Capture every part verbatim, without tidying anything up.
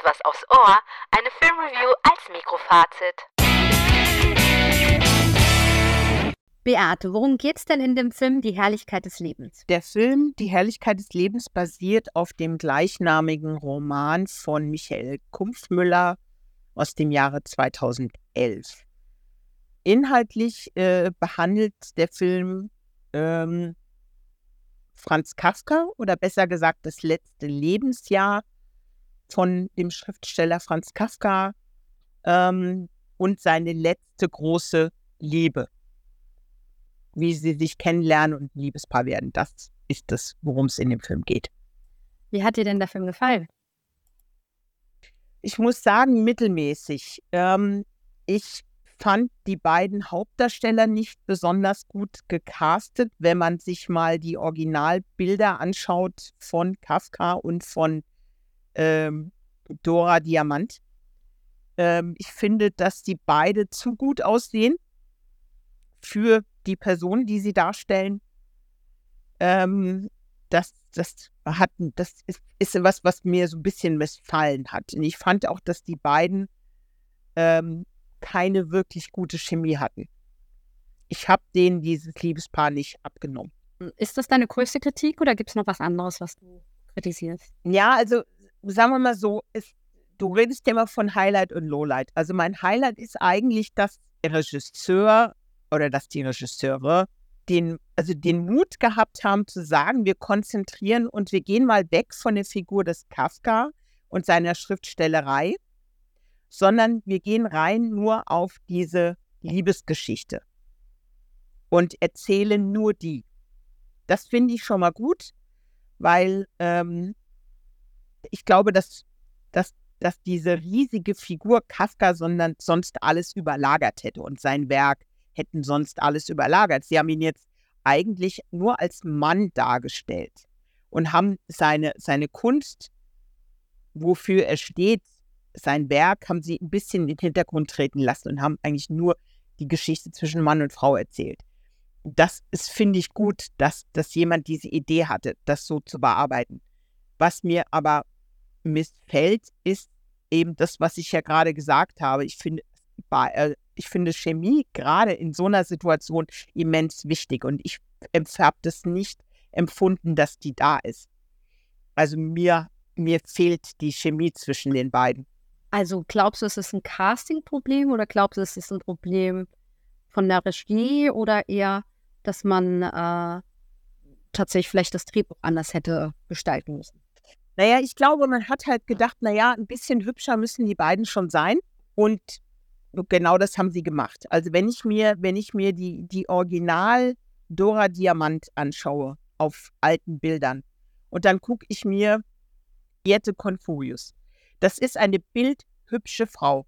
was aufs Ohr, eine Filmreview als Mikrofazit. Beate, worum geht's denn in dem Film Die Herrlichkeit des Lebens? Der Film Die Herrlichkeit des Lebens basiert auf dem gleichnamigen Roman von Michael Kumpfmüller aus dem Jahre zweitausendelf. Inhaltlich äh, behandelt der Film ähm, Franz Kafka oder besser gesagt das letzte Lebensjahr von dem Schriftsteller Franz Kafka ähm, und seine letzte große Liebe. Wie sie sich kennenlernen und ein Liebespaar werden. Das ist das, worum es in dem Film geht. Wie hat dir denn der Film gefallen? Ich muss sagen, mittelmäßig. Ähm, ich fand die beiden Hauptdarsteller nicht besonders gut gecastet, wenn man sich mal die Originalbilder anschaut von Kafka und von ähm, Dora Diamant. Ähm, ich finde, dass die beide zu gut aussehen für die Person, die sie darstellen. Ähm, das, das, hat, das ist, ist was, was mir so ein bisschen missfallen hat. Und ich fand auch, dass die beiden ähm, keine wirklich gute Chemie hatten. Ich habe denen dieses Liebespaar nicht abgenommen. Ist das deine größte Kritik oder gibt es noch was anderes, was du kritisierst? Ja, also sagen wir mal so, ist, du redest ja immer von Highlight und Lowlight. Also mein Highlight ist eigentlich, dass der Regisseur oder dass die Regisseure den, also den Mut gehabt haben zu sagen, wir konzentrieren und wir gehen mal weg von der Figur des Kafka und seiner Schriftstellerei, sondern wir gehen rein nur auf diese Liebesgeschichte und erzählen nur die. Das finde ich schon mal gut, weil ähm, ich glaube, dass, dass, dass diese riesige Figur Kafka sondern sonst alles überlagert hätte und sein Werk hätten sonst alles überlagert. Sie haben ihn jetzt eigentlich nur als Mann dargestellt und haben seine, seine Kunst, wofür er steht, sein Werk, haben sie ein bisschen in den Hintergrund treten lassen und haben eigentlich nur die Geschichte zwischen Mann und Frau erzählt. Das ist, finde ich, gut, dass, dass jemand diese Idee hatte, das so zu bearbeiten. Was mir aber missfällt, ist eben das, was ich ja gerade gesagt habe. Ich finde, bei, ich finde Chemie gerade in so einer Situation immens wichtig und ich habe das nicht empfunden, dass die da ist. Also mir, mir fehlt die Chemie zwischen den beiden. Also glaubst du, es ist ein Casting-Problem oder glaubst du, es ist ein Problem von der Regie oder eher, dass man äh, tatsächlich vielleicht das Drehbuch anders hätte gestalten müssen? Naja, ich glaube, man hat halt gedacht, naja, ein bisschen hübscher müssen die beiden schon sein und genau das haben sie gemacht. Also wenn ich mir, wenn ich mir die, die Original Dora Diamant anschaue auf alten Bildern und dann gucke ich mir Jette Confurius. Das ist eine bildhübsche Frau.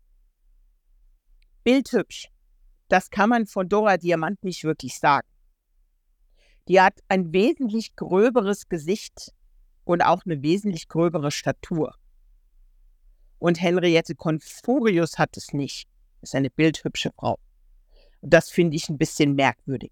Bildhübsch. Das kann man von Dora Diamant nicht wirklich sagen. Die hat ein wesentlich gröberes Gesicht und auch eine wesentlich gröbere Statur. Und Henriette Confurius hat es nicht. Das ist eine bildhübsche Frau. Und das finde ich ein bisschen merkwürdig.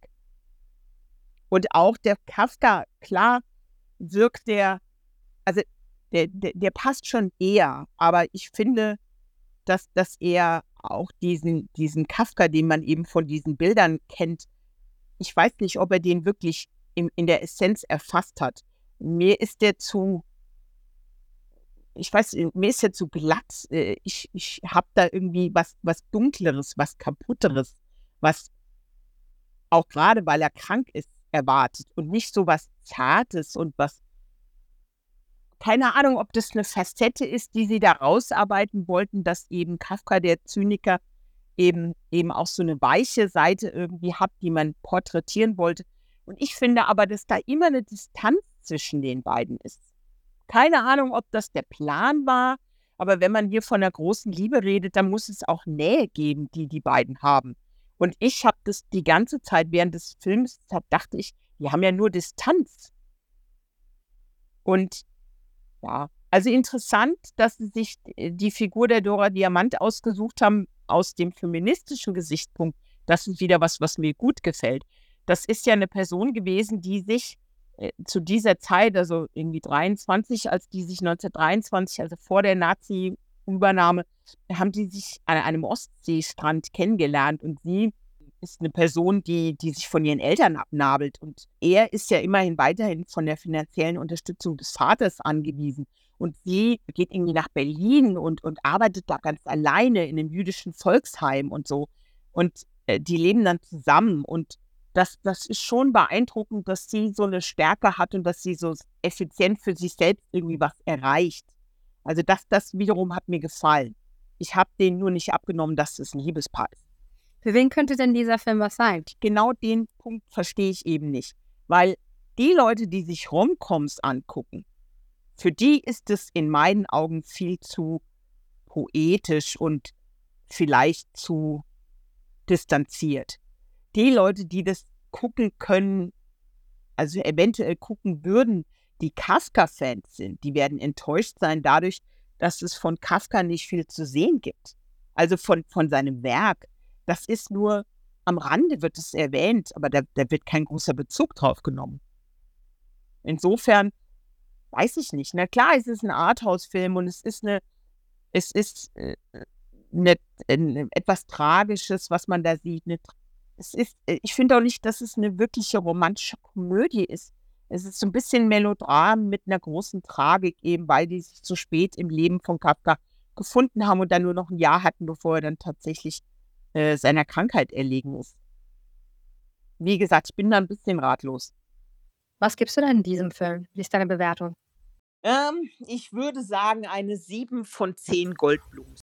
Und auch der Kafka, klar, wirkt der, also der, der, der passt schon eher, aber ich finde, dass, dass er auch diesen, diesen Kafka, den man eben von diesen Bildern kennt, ich weiß nicht, ob er den wirklich in, in der Essenz erfasst hat. Mir ist der zu, ich weiß, mir ist der zu glatt. Ich, ich habe da irgendwie was, was Dunkleres, was Kaputteres, was auch gerade, weil er krank ist, erwartet und nicht so was Zartes und was, keine Ahnung, ob das eine Facette ist, die sie da rausarbeiten wollten, dass eben Kafka, der Zyniker, eben, eben auch so eine weiche Seite irgendwie hat, die man porträtieren wollte. Und ich finde aber, dass da immer eine Distanz zwischen den beiden ist. Keine Ahnung, ob das der Plan war, aber wenn man hier von einer großen Liebe redet, dann muss es auch Nähe geben, die die beiden haben. Und ich habe das die ganze Zeit während des Films, dachte ich, die haben ja nur Distanz. Und ja, also interessant, dass sie sich die Figur der Dora Diamant ausgesucht haben aus dem feministischen Gesichtspunkt. Das ist wieder was, was mir gut gefällt. Das ist ja eine Person gewesen, die sich äh, zu dieser Zeit, also irgendwie dreiundzwanzig, als die sich neunzehnhundertdreiundzwanzig, also vor der Nazi, Übernahme, haben die sich an einem Ostseestrand kennengelernt und sie ist eine Person, die die sich von ihren Eltern abnabelt und er ist ja immerhin weiterhin von der finanziellen Unterstützung des Vaters angewiesen und sie geht irgendwie nach Berlin und und arbeitet da ganz alleine in 'nem jüdischen Volksheim und so und, äh, die leben dann zusammen und das das ist schon beeindruckend, dass sie so eine Stärke hat und dass sie so effizient für sich selbst irgendwie was erreicht. Also, das das wiederum hat mir gefallen. Ich habe denen nur nicht abgenommen, dass es 'n Liebespaar ist. Für wen könnte denn dieser Film was sein? Genau den Punkt verstehe ich eben nicht, weil die Leute, die sich Romcoms angucken, für die ist es in meinen Augen viel zu poetisch und vielleicht zu distanziert. Die Leute, die das gucken können, also eventuell gucken würden, die Kafka-Fans sind, die werden enttäuscht sein dadurch, dass es von Kafka nicht viel zu sehen gibt. Also von von seinem Werk. Das ist nur am Rande wird es erwähnt, aber da da wird kein großer Bezug drauf genommen. Insofern weiß ich nicht. Na klar, es ist 'n Arthouse-Film und es ist 'ne es ist, äh, 'ne 'n etwas Tragisches, was man da sieht, 'ne Tr es ist äh, ich finde auch nicht, dass es 'ne wirkliche romantische Komödie ist. Es ist so 'n bisschen Melodram mit 'ner großen Tragik eben, weil die sich zu spät im Leben von Kafka gefunden haben und dann nur noch 'n Jahr hatten, bevor er dann tatsächlich, äh, seiner Krankheit erlegen ist. Wie gesagt, ich bin da 'n bisschen ratlos. Was gibst du denn diesem Film? Wie ist deine Bewertung? Ähm, ich würde sagen, eine sieben von zehn Goldblumen.